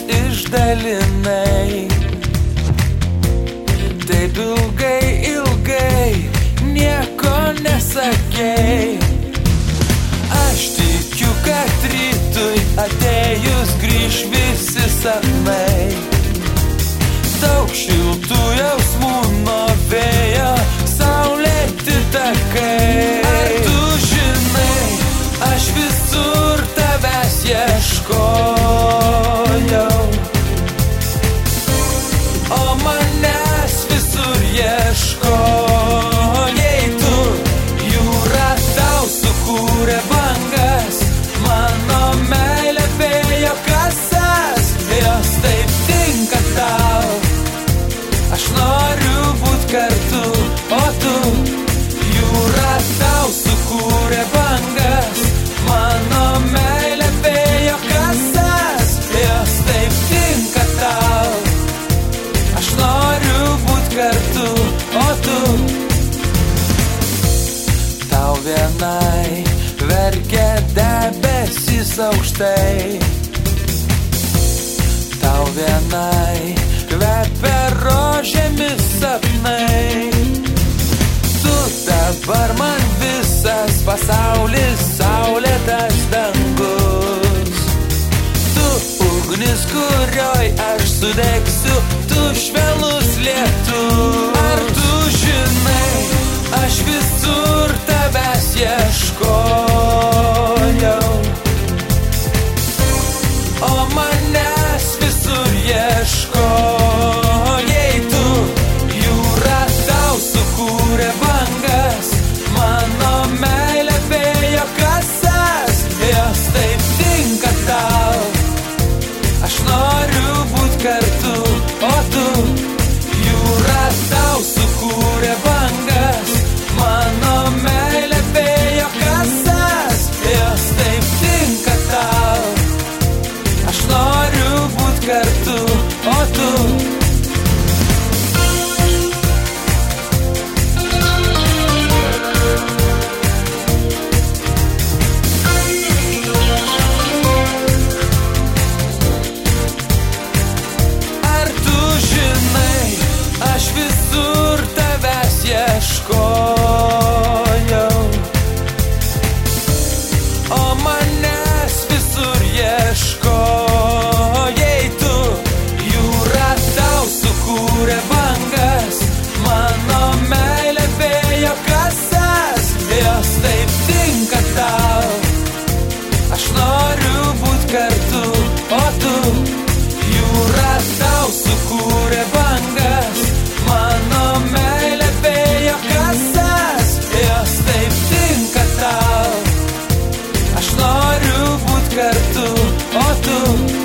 išdalinai. Taip ilgai nieko nesakei. Aš tikiu, kad rytui atėjus grįž visi sapnai. Daug šiltų jausmų nuo vėjo, saulėti takai. Ar tu žinai, aš visur tavęs ieškojau, o manęs visur ieškojai tu. Jūra tau sukūrė bangas, mano meilė vėjo kasas, jos taip tinka tau. Aš noriu būt kartu, o tu. Jūra tau sukūrė bangas, mano meilė vėjo kasas, jos taip tinka tau. Aš noriu būt kartu, o tu. Tau vienai verkia debesis aukštai, tau vienai kvepia rožėmis sapnai. Tu dabar man visas pasaulis, saulėtas dangus. Tu ugnis, kurioj aš sudegsiu, tu švelnus lietus. Ar tu žinai, aš visur tavęs ieškojau, o manęs visur ieškojai tu. Jūra tau sukūrė bangas, mano meilė vėjo kasas, jos taip tinka tau. Aš noriu būt kartu, o tu. Jūra tau sukūrė bangas, mano meilė vėjo kasas, jos taip tinka tau. Aš noriu būt kartu, o tu. Ar tu žinai, aš visur tavęs ieškojau, o manęs visur ieškojai tu. Jūra tau sukūrė bangas, mano meilė vėjo kasas, jos taip tinka tau. Aš noriu būt kartu, o tu. Jūra tau sukūrė bangas, mano meilė vėjo kasas, jos taip tinka tau. Aš noriu būt kartu, o tu.